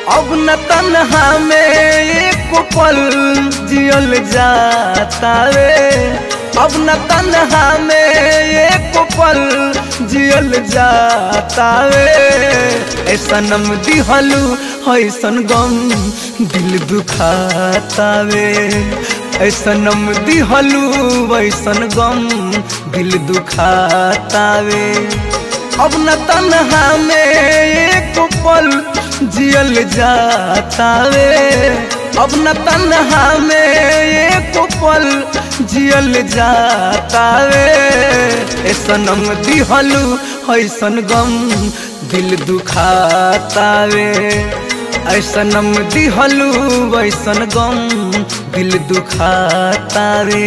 अब न तन्हा में एक पल जियल जाता रे, अब न तन्हा में एक पल जियल जाता रे। ऐसा नम दिहलू ऐसन गम दिल दुखाता रे, ऐसा नम दिहलू ऐसन गम दिल दुखाता रे। अब न तन्हा में एक पल जियल जाता रे, अब न तन्हा में एक पल जियल जाता रे। सनम दिहलू ऐसन गम दिल दुखाता रे, सनम दिहलू ऐसन गम दिल दुखाता रे।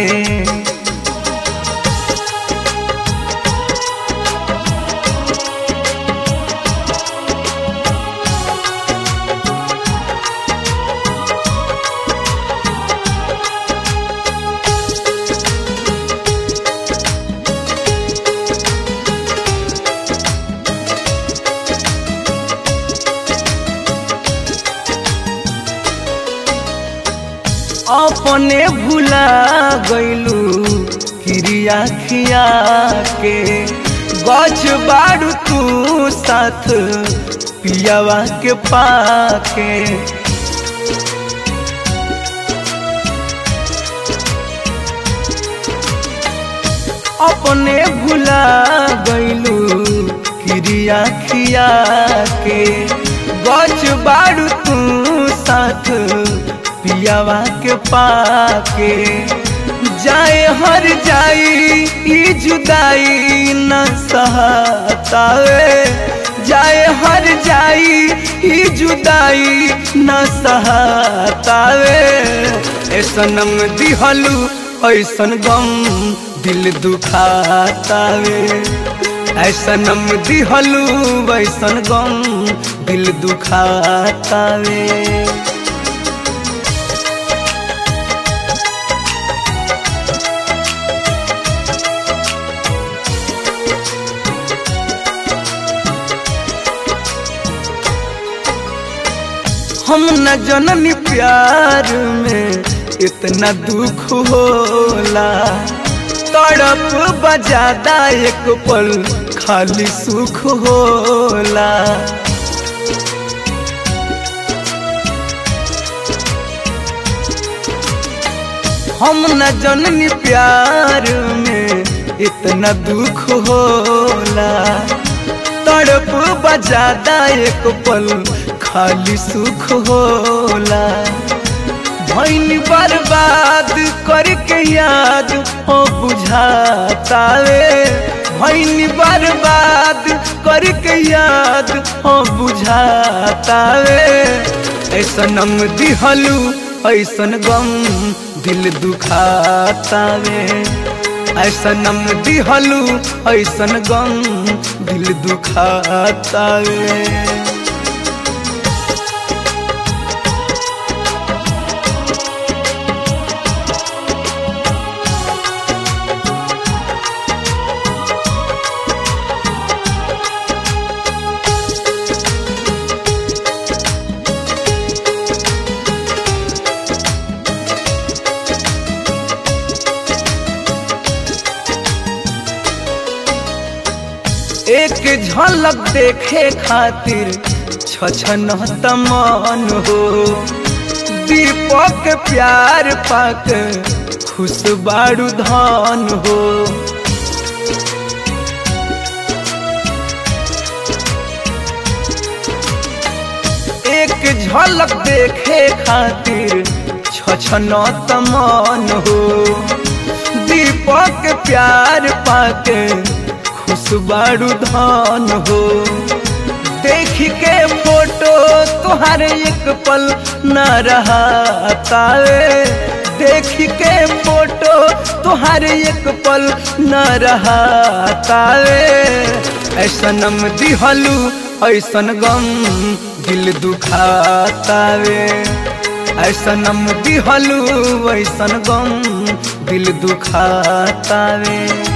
अपने भुला गइलू क्रिया खिया के, गछ बाड़ू तू साथ पियावा के पाके। अपने भुला गइलू क्रिया खिया के, गछ बाड़ू तू साथ पियावा के पाके। जाए हर जाई ई जुदाई न सहता रे, जाए हर जाई ई जुदाई न सहता रे। सनम दिहलू ऐसन गम दिल दुखाता रे, सनम दिहलू ऐसन गम दिल दुखाता रे। हम न जननी प्यार में इतना दुख होला, तड़प बजादा एक पल खाली सुख होला। हम न जननी प्यार में इतना दुख होला, तड़प बजादा एक पल खाली सुख होला। भैनी बर्बाद करके याद हो बुझाता रे, भैनी बर्बाद करके याद हो बुझाता रे। सनम दिहलू ऐसन गम दिल दुखाता रे, सनम दिहलू ऐसन गम दिल दुखाता रे। एक झलक देखे खातिर छछनत मन हो, दीपक प्यार पाक खुश बारू धन हो। एक झलक देखे खातिर छछनत मन हो, दीपक प्यार पाक बारू धन हो। देख के फोटो तुहार एक पल न रहता रे, देख के फोटो तुहार एक पल न रहता रे। सनम दिहलू ऐसन गम दिल दुखाता रे, सनम दिहलू ऐसन गम दिल दुखाता रे।